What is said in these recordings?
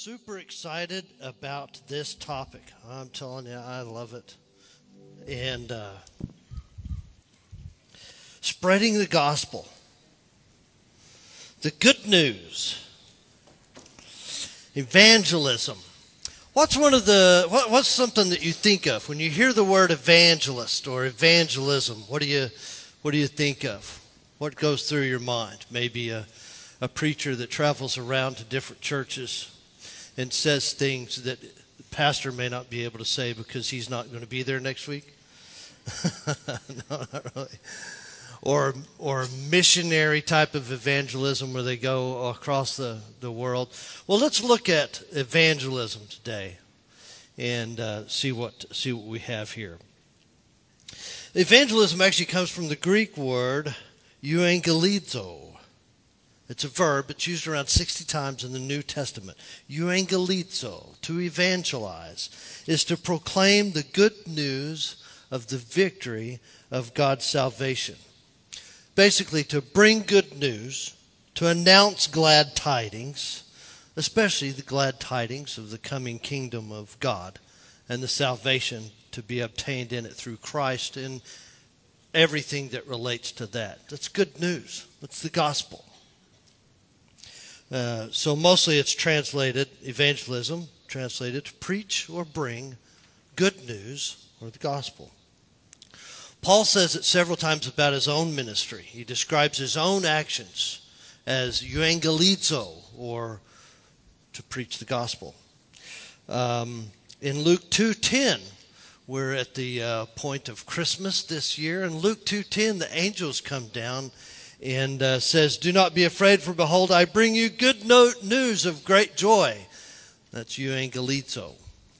super excited about this topic. I'm telling you, I love it. And spreading the gospel, the good news, evangelism. What's something that you think of when you hear the word evangelist or evangelism? What do you think of? What goes through your mind? Maybe a preacher that travels around to different churches and says things that the pastor may not be able to say because he's not going to be there next week. No, not really. Or missionary type of evangelism where they go across the world. Well, let's look at evangelism today and see what we have here. Evangelism actually comes from the Greek word euangelizo. It's a verb. It's used around 60 times in the New Testament. Euangelizo, to evangelize, is to proclaim the good news of the victory of God's salvation. Basically, to bring good news, to announce glad tidings, especially the glad tidings of the coming kingdom of God and the salvation to be obtained in it through Christ and everything that relates to that. That's good news. That's the gospel. So mostly it's translated, evangelism, translated to preach or bring good news or the gospel. Paul says it several times about his own ministry. He describes his own actions as euangelizo, or to preach the gospel. In Luke 2:10, we're at the point of Christmas this year. In Luke 2:10, the angels come down and says, "Do not be afraid, for behold, I bring you good news of great joy." That's euangelizo.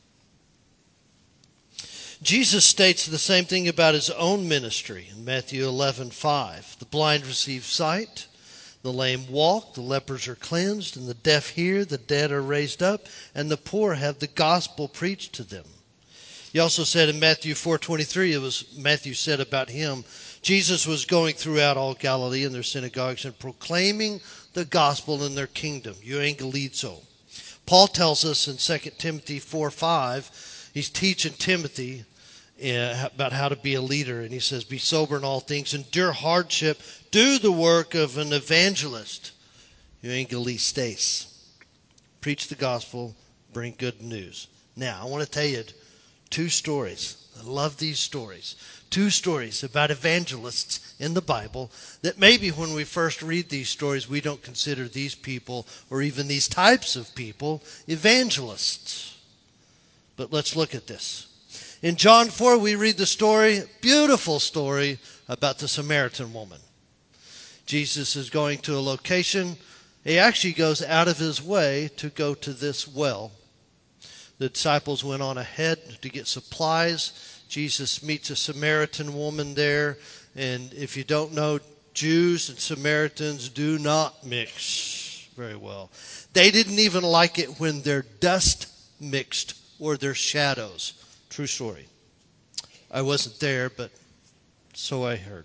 Jesus states the same thing about his own ministry in Matthew 11:5. The blind receive sight, the lame walk, the lepers are cleansed, and the deaf hear, the dead are raised up, and the poor have the gospel preached to them. He also said in Matthew 4:23, it was Matthew said about him, Jesus was going throughout all Galilee in their synagogues and proclaiming the gospel in their kingdom, euangelizo. Paul tells us in 2 Timothy 4:5, he's teaching Timothy about how to be a leader, and he says, "Be sober in all things, endure hardship, do the work of an evangelist," euangelistes. Preach the gospel, bring good news. Now, I want to tell you two stories. I love these stories. Two stories about evangelists in the Bible that maybe when we first read these stories, we don't consider these people or even these types of people evangelists. But let's look at this. In John 4, we read the story, beautiful story, about the Samaritan woman. Jesus is going to a location. He actually goes out of his way to go to this well. The disciples went on ahead to get supplies. Jesus meets a Samaritan woman there. And if you don't know, Jews and Samaritans do not mix very well. They didn't even like it when their dust mixed or their shadows. True story. I wasn't there, but so I heard.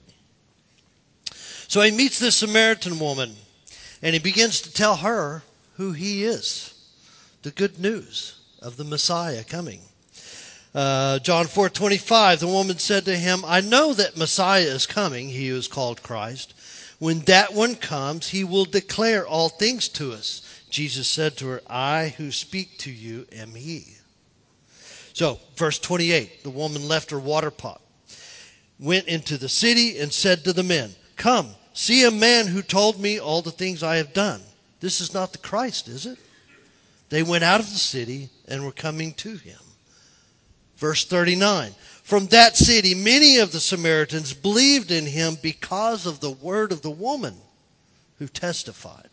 So he meets this Samaritan woman, and he begins to tell her who he is. The good news of the Messiah coming. John 4:25, the woman said to him, "I know that Messiah is coming," he who is called Christ. "When that one comes, he will declare all things to us." Jesus said to her, "I who speak to you am he." So, verse 28, the woman left her water pot, went into the city, and said to the men, "Come, see a man who told me all the things I have done. This is not the Christ, is it?" They went out of the city and were coming to him. Verse 39, from that city many of the Samaritans believed in him because of the word of the woman who testified.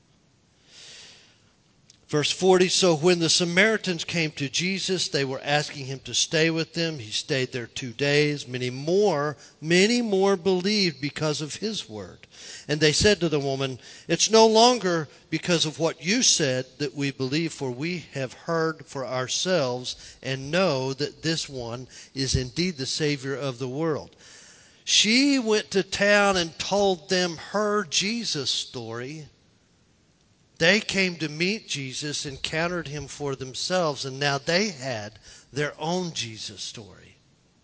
Verse 40, so when the Samaritans came to Jesus, they were asking him to stay with them. He stayed there 2 days. Many more believed because of his word. And they said to the woman, "It's no longer because of what you said that we believe, for we have heard for ourselves and know that this one is indeed the Savior of the world." She went to town and told them her Jesus story. They came to meet Jesus, encountered him for themselves, and now they had their own Jesus story.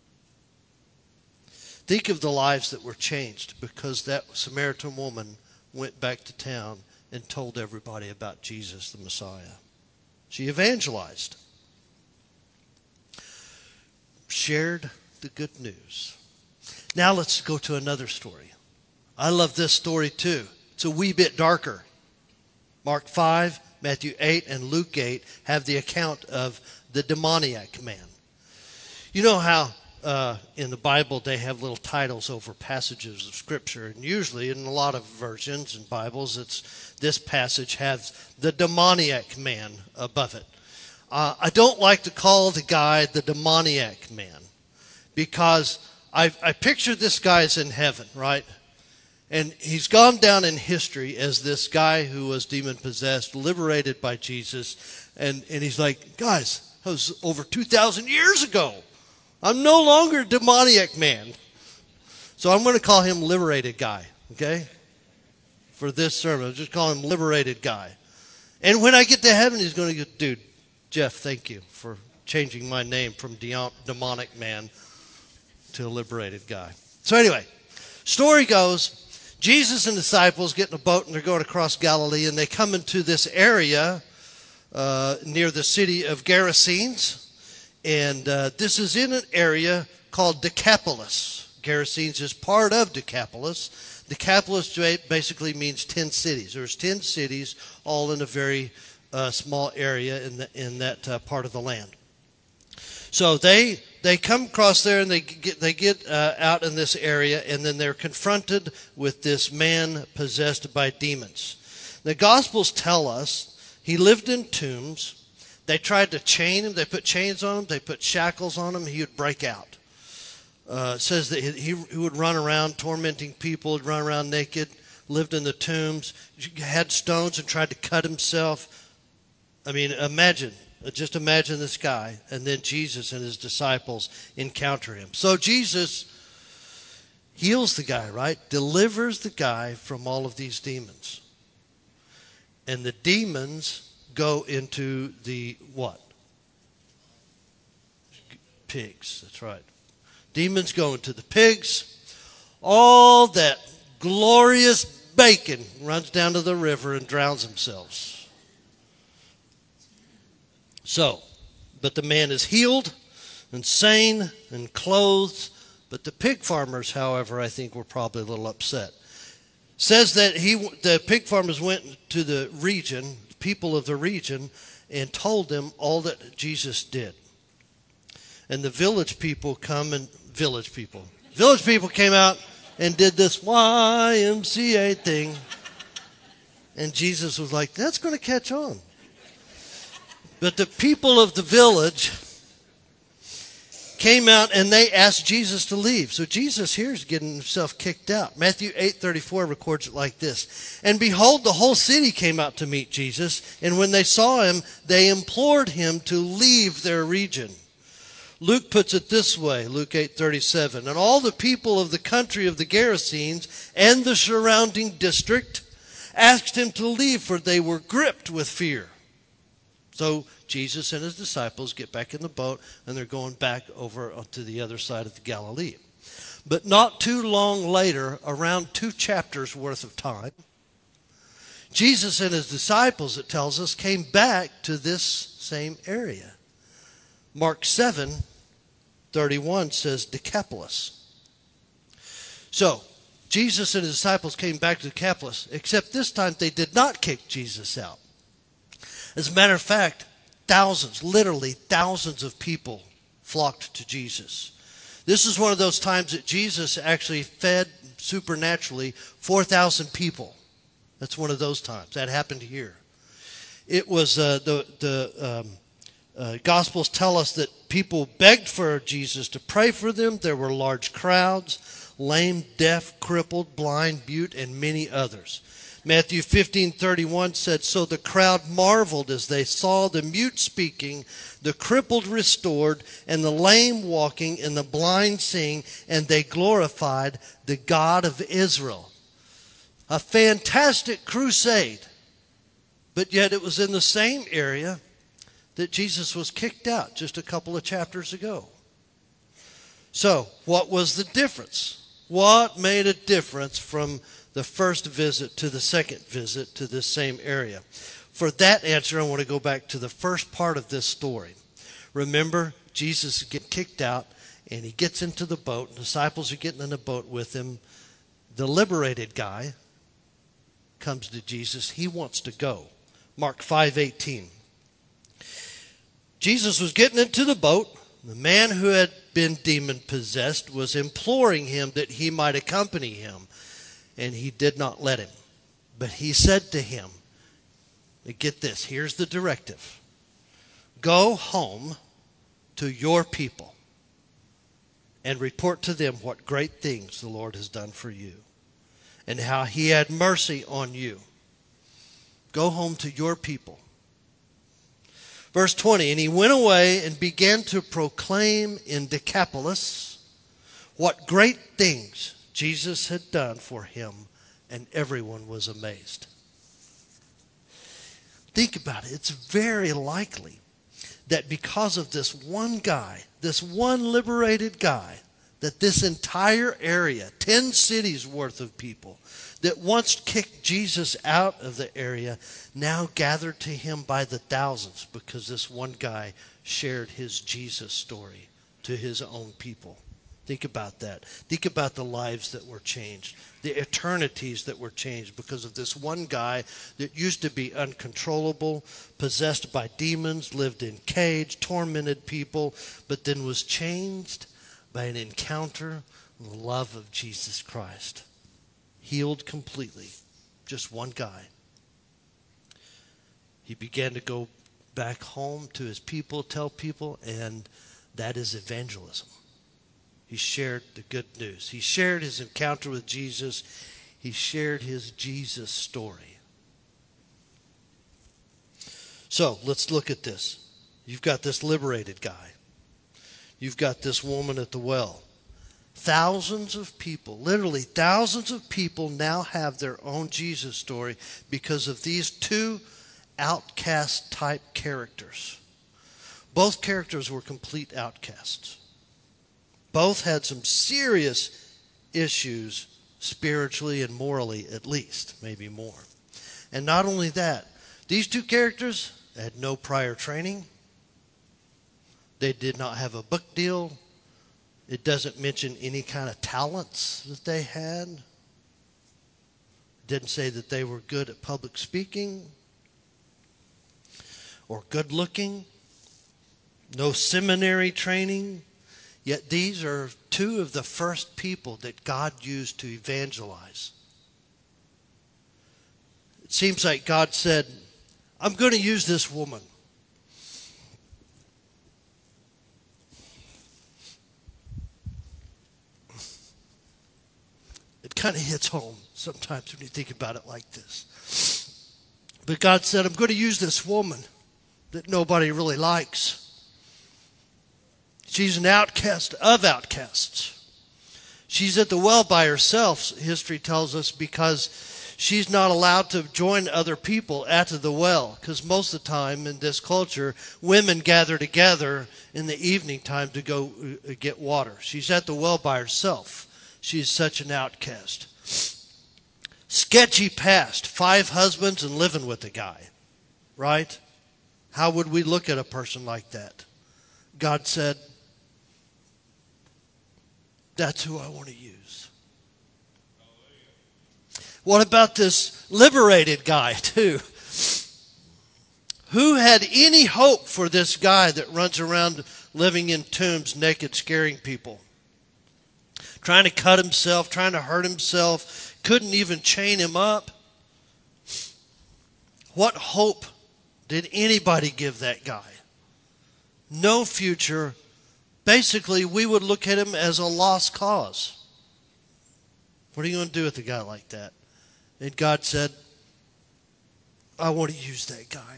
Think of the lives that were changed because that Samaritan woman went back to town and told everybody about Jesus, the Messiah. She evangelized. Shared the good news. Now let's go to another story. I love this story too. It's a wee bit darker. Mark 5, Matthew 8, and Luke 8 have the account of the demoniac man. You know how in the Bible they have little titles over passages of Scripture, and usually in a lot of versions and Bibles, it's this passage has the demoniac man above it. I don't like to call the guy the demoniac man because I picture this guy's in heaven, right? And he's gone down in history as this guy who was demon-possessed, liberated by Jesus. And he's like, guys, that was over 2,000 years ago. I'm no longer a demoniac man. So I'm going to call him liberated guy, okay? For this sermon, I'll just call him liberated guy. And when I get to heaven, he's going to go, dude, Jeff, thank you for changing my name from demonic man to a liberated guy. So anyway, story goes, Jesus and the disciples get in a boat and they're going across Galilee, and they come into this area near the city of Gerasenes. And this is in an area called Decapolis. Gerasenes is part of Decapolis. Decapolis basically means 10 cities. There's 10 cities all in a very small area in that part of the land. So they come across there and they get out in this area, and then they're confronted with this man possessed by demons. The Gospels tell us he lived in tombs. They tried to chain him. They put chains on him. They put shackles on him. He would break out. It says that he would run around tormenting people, would run around naked, lived in the tombs, had stones and tried to cut himself. I mean, just imagine this guy. And then Jesus and his disciples encounter him. So Jesus heals the guy, right? Delivers the guy from all of these demons. And the demons go into the what? Pigs, that's right. Demons go into the pigs. All that glorious bacon runs down to the river and drowns themselves. So, but the man is healed and sane and clothed. But the pig farmers, however, I think were probably a little upset. Says that the pig farmers went to the region, people of the region, and told them all that Jesus did. And the village people came out and did this YMCA thing. And Jesus was like, that's going to catch on. But the people of the village came out and they asked Jesus to leave. So Jesus here is getting himself kicked out. Matthew 8:34 records it like this. And behold, the whole city came out to meet Jesus. And when they saw him, they implored him to leave their region. Luke puts it this way, Luke 8:37. And all the people of the country of the Gerasenes and the surrounding district asked him to leave, for they were gripped with fear. So Jesus and his disciples get back in the boat, and they're going back over to the other side of the Galilee. But not too long later, around 2 chapters worth of time, Jesus and his disciples, it tells us, came back to this same area. Mark 7:31 says Decapolis. So Jesus and his disciples came back to Decapolis, except this time they did not kick Jesus out. As a matter of fact, literally thousands of people flocked to Jesus. This is one of those times that Jesus actually fed supernaturally 4,000 people. That's one of those times. That happened here. It was Gospels tell us that people begged for Jesus to pray for them. There were large crowds, lame, deaf, crippled, blind, mute, and many others. Matthew 15:31 said, so the crowd marveled as they saw the mute speaking, the crippled restored, and the lame walking, and the blind seeing, and they glorified the God of Israel. A fantastic crusade. But yet it was in the same area that Jesus was kicked out just a couple of chapters ago. So, what was the difference? What made a difference from the first visit to the second visit to this same area? For that answer, I want to go back to the first part of this story. Remember, Jesus gets kicked out, and he gets into the boat. The disciples are getting in the boat with him. The liberated guy comes to Jesus. He wants to go. Mark 5:18. Jesus was getting into the boat. The man who had been demon-possessed was imploring him that he might accompany him, and he did not let him. But he said to him, get this, here's the directive. Go home to your people and report to them what great things the Lord has done for you and how he had mercy on you. Go home to your people. Verse 20, and he went away and began to proclaim in Decapolis what great things Jesus had done for him, and everyone was amazed. Think about it. It's very likely that because of this one guy, this one liberated guy, that this entire area, 10 cities worth of people that once kicked Jesus out of the area, now gathered to him by the thousands because this one guy shared his Jesus story to his own people. Think about that. Think about the lives that were changed, the eternities that were changed because of this one guy that used to be uncontrollable, possessed by demons, lived in cage, tormented people, but then was changed by an encounter with the love of Jesus Christ. Healed completely. Just one guy. He began to go back home to his people, tell people, and that is evangelism. He shared the good news. He shared his encounter with Jesus. He shared his Jesus story. So, let's look at this. You've got this liberated guy. You've got this woman at the well. Thousands of people, literally thousands of people now have their own Jesus story because of these two outcast type characters. Both characters were complete outcasts. Both had some serious issues spiritually and morally, at least, maybe more. And not only that, these two characters had no prior training. They did not have a book deal. It doesn't mention any kind of talents that they had. It didn't say that they were good at public speaking or good looking. No seminary training. Yet these are two of the first people that God used to evangelize. It seems like God said, I'm going to use this woman. It kind of hits home sometimes when you think about it like this. But God said, I'm going to use this woman that nobody really likes. She's an outcast of outcasts. She's at the well by herself, history tells us, because she's not allowed to join other people at the well. Because most of the time in this culture, women gather together in the evening time to go get water. She's at the well by herself. She's such an outcast. Sketchy past, 5 husbands and living with a guy. Right? How would we look at a person like that? God said, that's who I want to use. What about this liberated guy, too? Who had any hope for this guy that runs around living in tombs, naked, scaring people? Trying to cut himself, trying to hurt himself, couldn't even chain him up. What hope did anybody give that guy? No future. Basically, we would look at him as a lost cause. What are you going to do with a guy like that? And God said, I want to use that guy.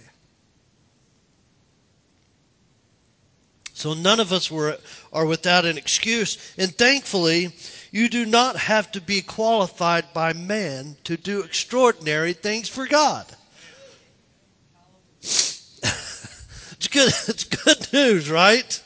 So none of us are without an excuse. And thankfully, you do not have to be qualified by man to do extraordinary things for God. good. It's good news, right?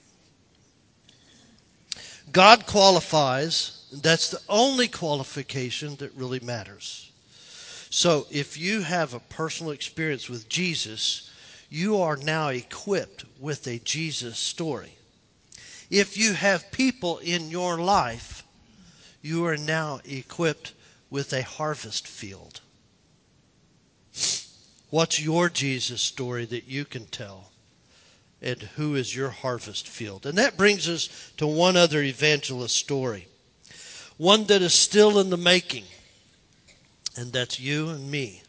God qualifies. That's the only qualification that really matters. So if you have a personal experience with Jesus, you are now equipped with a Jesus story. If you have people in your life, you are now equipped with a harvest field. What's your Jesus story that you can tell? And who is your harvest field? And that brings us to one other evangelist story. One that is still in the making. And that's you and me.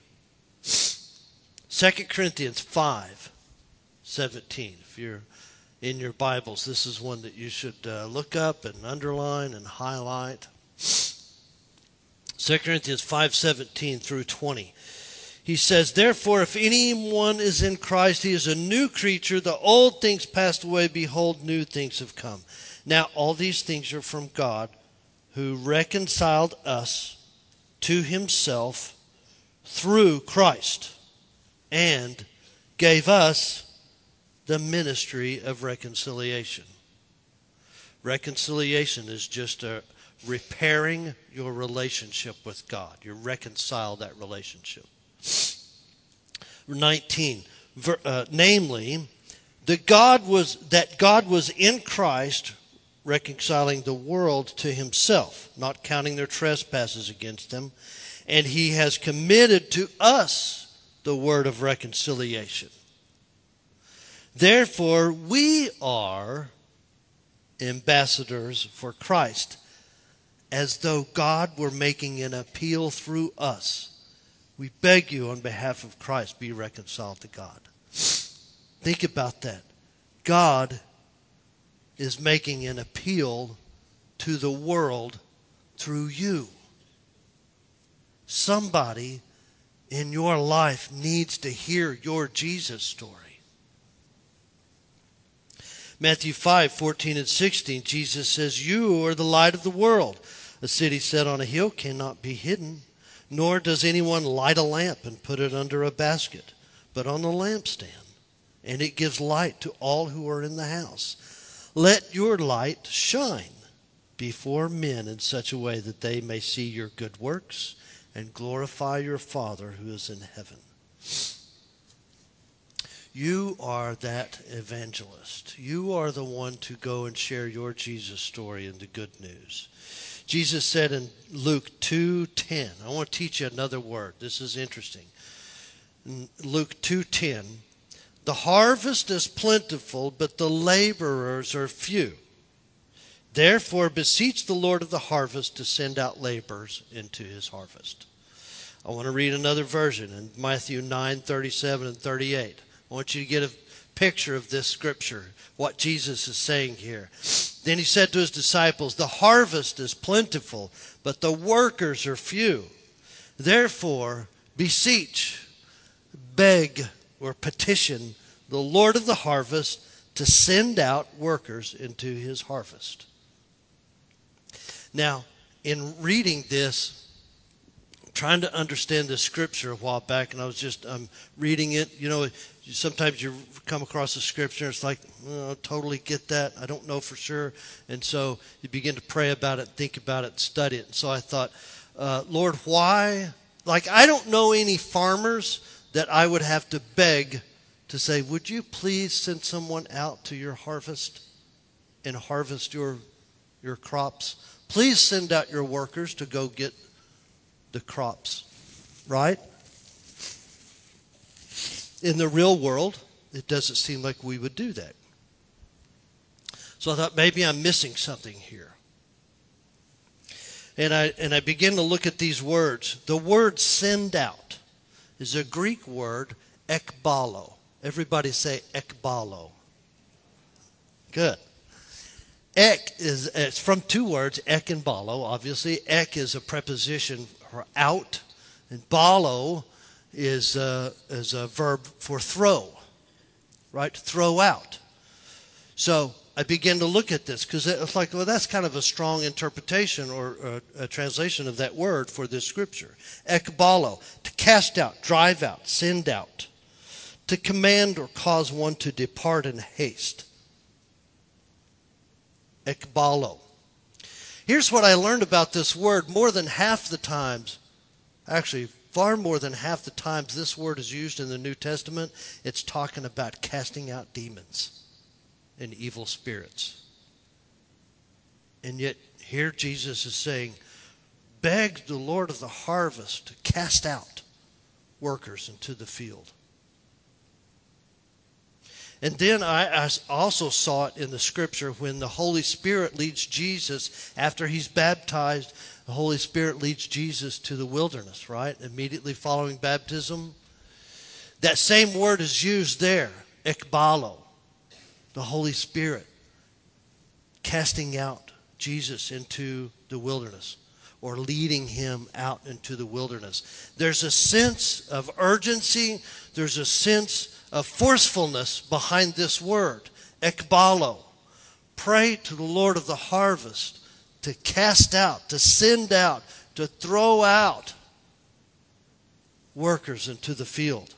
2 Corinthians 5:17. If you're in your Bibles, this is one that you should look up and underline and highlight. 2 Corinthians 5:17 through 20. He says, "Therefore, if anyone is in Christ, he is a new creature. The old things passed away. Behold, new things have come." Now, all these things are from God, who reconciled us to himself through Christ and gave us the ministry of reconciliation. Reconciliation is just repairing your relationship with God. You reconcile that relationship. 19, namely, that God was in Christ reconciling the world to himself, not counting their trespasses against them, and he has committed to us the word of reconciliation. Therefore, we are ambassadors for Christ, as though God were making an appeal through us. We beg you on behalf of Christ, be reconciled to God. Think about that. God is making an appeal to the world through you. Somebody in your life needs to hear your Jesus story. Matthew 5:14 and 16, Jesus says, "You are the light of the world. A city set on a hill cannot be hidden. Nor does anyone light a lamp and put it under a basket, but on the lampstand, and it gives light to all who are in the house. Let your light shine before men in such a way that they may see your good works and glorify your Father who is in heaven." You are that evangelist. You are the one to go and share your Jesus story and the good news. Jesus said in Luke 2:10, I want to teach you another word. This is interesting. In Luke 2:10, "The harvest is plentiful, but the laborers are few. Therefore beseech the Lord of the harvest to send out laborers into his harvest." I want to read another version in Matthew 9:37 and 38. I want you to get a picture of this scripture, what Jesus is saying here. "Then he said to his disciples, the harvest is plentiful, but the workers are few. Therefore, beseech, beg, or petition the Lord of the harvest to send out workers into his harvest." Now, in reading this, trying to understand this scripture a while back, and I'm reading it. You know, sometimes you come across a scripture, and it's like, oh, I totally get that. I don't know for sure. And so you begin to pray about it, think about it, study it. And so I thought, Lord, why? Like, I don't know any farmers that I would have to beg to say, would you please send someone out to your harvest and harvest your crops? Please send out your workers to go get the crops, right? In the real world, it doesn't seem like we would do that. So I thought maybe I'm missing something here. And I begin to look at these words. The word "send out" is a Greek word, ekbalo. Everybody say ekbalo. Good. It's from two words, ek and balo. Obviously, ek is a preposition for out, and balo is a verb for throw, right? Throw out. So I began to look at this because it's like, well, that's kind of a strong interpretation or a translation of that word for this scripture. Ekbalo, to cast out, drive out, send out. to command or cause one to depart in haste. Ekbalo. Here's what I learned about this word. More than half the times, actually far more than half the times this word is used in the New Testament, it's talking about casting out demons and evil spirits. And yet here Jesus is saying, beg the Lord of the harvest to cast out workers into the field. And then I also saw it in the scripture when the Holy Spirit leads Jesus, after he's baptized, the Holy Spirit leads Jesus to the wilderness, right? Immediately following baptism. That same word is used there, ekbalo, the Holy Spirit casting out Jesus into the wilderness, or leading him out into the wilderness. There's a sense of urgency. There's a sense of forcefulness behind this word, ekbalo. Pray to the Lord of the harvest to cast out, to send out, to throw out workers into the field.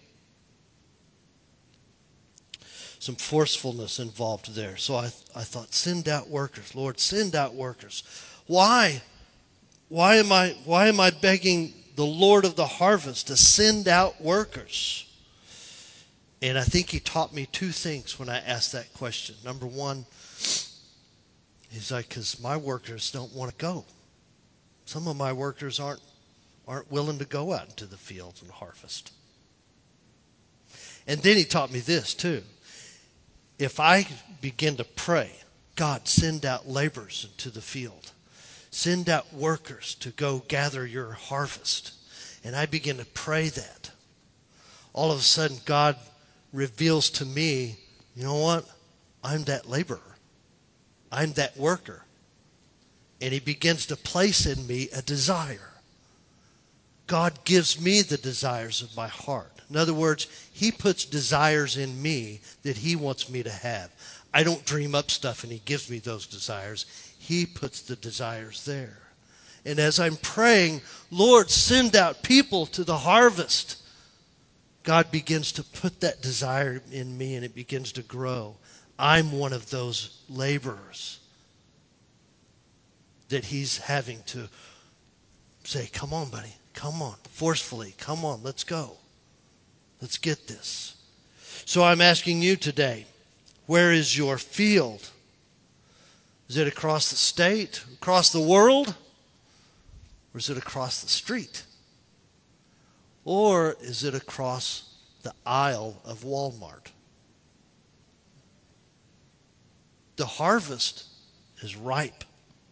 Some forcefulness involved there. So I thought, send out workers. Lord, send out workers. Why? Why am I begging the Lord of the harvest to send out workers? And I think he taught me two things when I asked that question. Number one, he's like, because my workers don't want to go. Some of my workers aren't willing to go out into the fields and harvest. And then he taught me this too. If I begin to pray, God, send out laborers into the field. Send out workers to go gather your harvest. And I begin to pray that. All of a sudden, God reveals to me, you know what? I'm that laborer. I'm that worker. And he begins to place in me a desire. God gives me the desires of my heart. In other words, he puts desires in me that he wants me to have. I don't dream up stuff and he gives me those desires. He puts the desires there. And as I'm praying, Lord, send out people to the harvest, God begins to put that desire in me and it begins to grow. I'm one of those laborers that he's having to say, come on, buddy, come on, forcefully, come on, let's go. Let's get this. So I'm asking you today, where is your field? Is it across the state, across the world? Or is it across the street? Or is it across the aisle of Walmart? The harvest is ripe.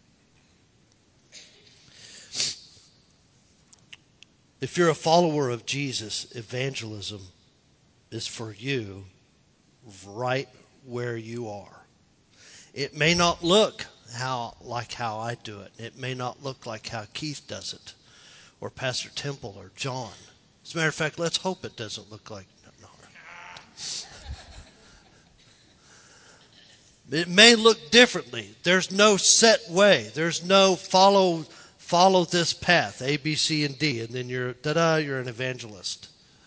If you're a follower of Jesus, evangelism is for you right where you are. It may not look like how I do it. It may not look like how Keith does it, or Pastor Temple, or John. As a matter of fact, let's hope it doesn't look like. No. It may look differently. There's no set way. There's no follow this path, A, B, C, and D, and then you're an evangelist.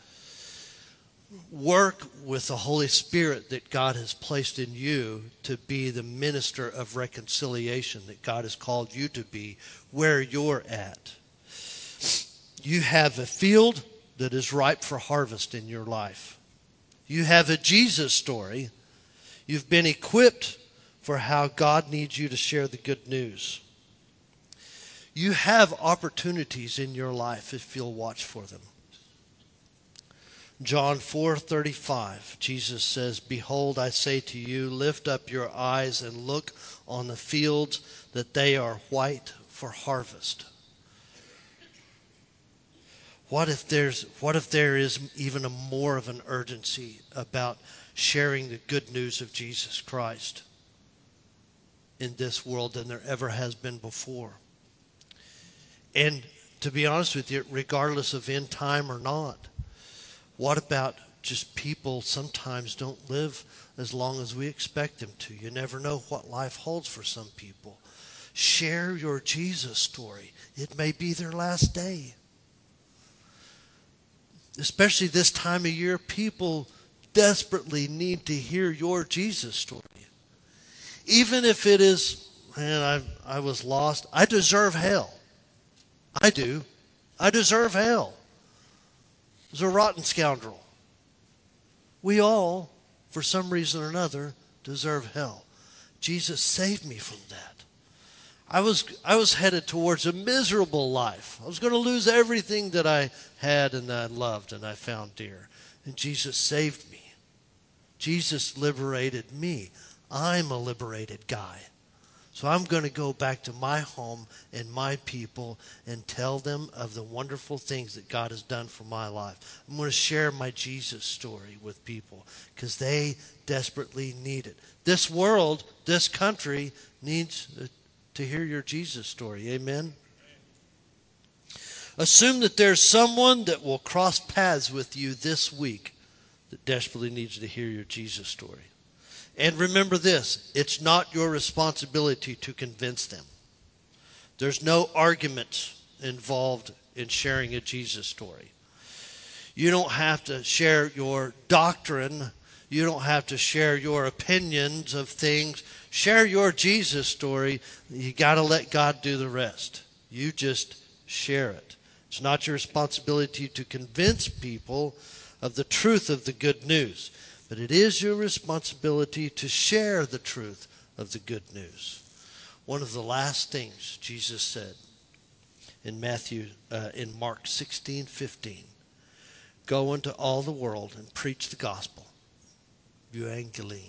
Work with the Holy Spirit that God has placed in you to be the minister of reconciliation that God has called you to be where you're at. You have a field that is ripe for harvest in your life. You have a Jesus story. You've been equipped for how God needs you to share the good news. You have opportunities in your life if you'll watch for them. John 4:35, Jesus says, "Behold, I say to you, lift up your eyes and look on the fields, that they are white for harvest." What if there is even more of an urgency about sharing the good news of Jesus Christ in this world than there ever has been before? And to be honest with you, regardless of end time or not, what about just people sometimes don't live as long as we expect them to? You never know what life holds for some people. Share your Jesus story. It may be their last day. Especially this time of year, people desperately need to hear your Jesus story. Even if it is, man, I was lost. I deserve hell. I do. I deserve hell. I was a rotten scoundrel. We all, for some reason or another, deserve hell. Jesus saved me from that. I was headed towards a miserable life. I was going to lose everything that I had and that I loved and I found dear. And Jesus saved me. Jesus liberated me. I'm a liberated guy. So I'm going to go back to my home and my people and tell them of the wonderful things that God has done for my life. I'm going to share my Jesus story with people because they desperately need it. This world, this country needs to hear your Jesus story. Amen? Assume that there's someone that will cross paths with you this week that desperately needs to hear your Jesus story. And remember this, it's not your responsibility to convince them. There's no argument involved in sharing a Jesus story. You don't have to share your doctrine. You don't have to share your opinions of things. Share your Jesus story. You got to let God do the rest. You just share it. It's not your responsibility to convince people of the truth of the good news. But it is your responsibility to share the truth of the good news. One of the last things Jesus said in Mark 16:15, go into all the world and preach the gospel. Euangelion.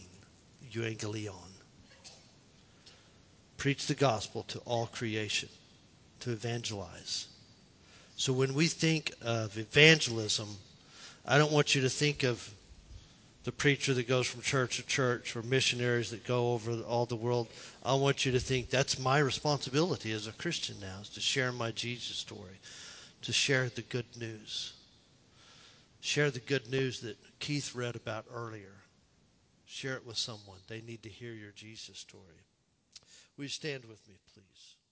Preach the gospel to all creation, to evangelize. So when we think of evangelism, I don't want you to think of the preacher that goes from church to church or missionaries that go over all the world. I want you to think that's my responsibility as a Christian now, is to share my Jesus story, to share the good news. Share the good news that Keith read about earlier. Share it with someone. They need to hear your Jesus story. Will you stand with me, please?